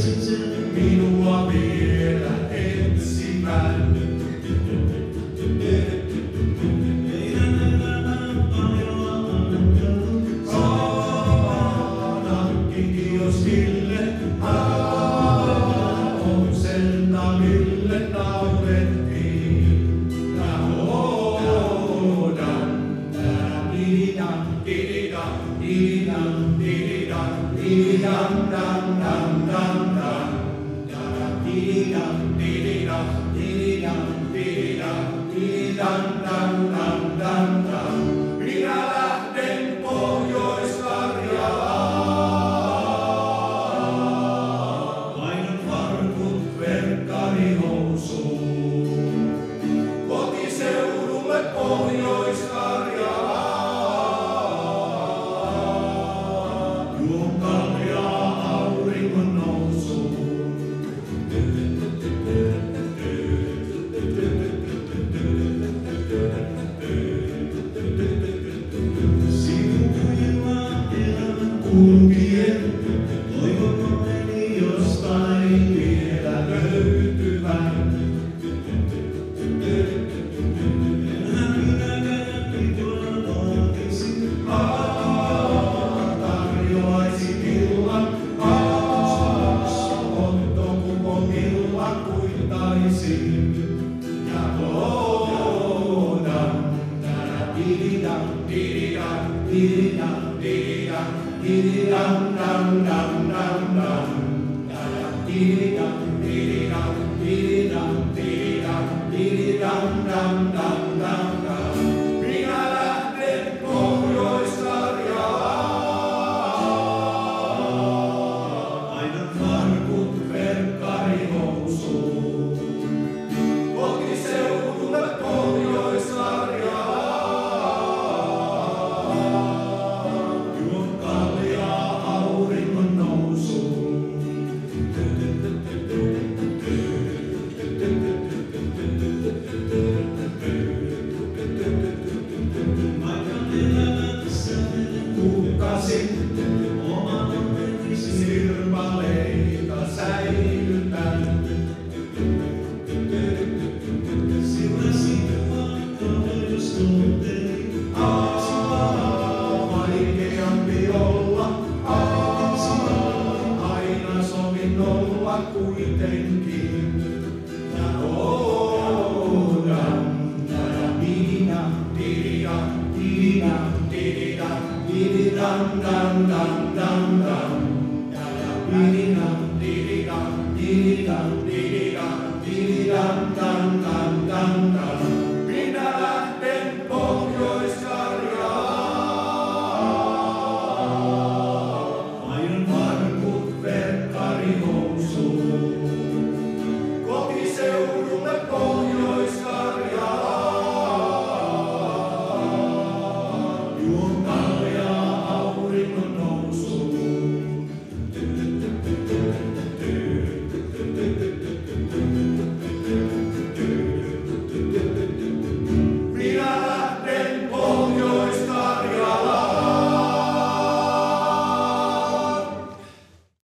minua vielä etsimään. Anakki kioskille, on selta mille naurettiin. Minä lähden Pohjois-Karjalaan, painan farkut verkkani housuun, kotiseudulle Pohjois-Karjalaan. Juon kaljaa auringon nousuun. Kulkien, toivomani jostain vielä löytyvän. Enhän minäkään tuolla nokisin, tarjoaisin illan, ottokupon illan kuittaisin. Ja oodan, dididam, dididam, dididam, dididam. Dididam dam dam dam dam, dididam dididam dididam dididam dididam dam dam dam dam. Minä lähden Pohjois-Karjalaan, painan farkut verkkari housuun, kotiseudulle Pohjois-Karjalaan. Oman onneni sirpaleita säilytän. Siunasin vaikka tunteni. Vaikeampi olla. Aina sovin olla kuitenkin. Ja oodan. Dididam, dididam, dididam, dididam. Dididam dam dam dam dam, dididam dididam dididam dididam dididam dam dam dam.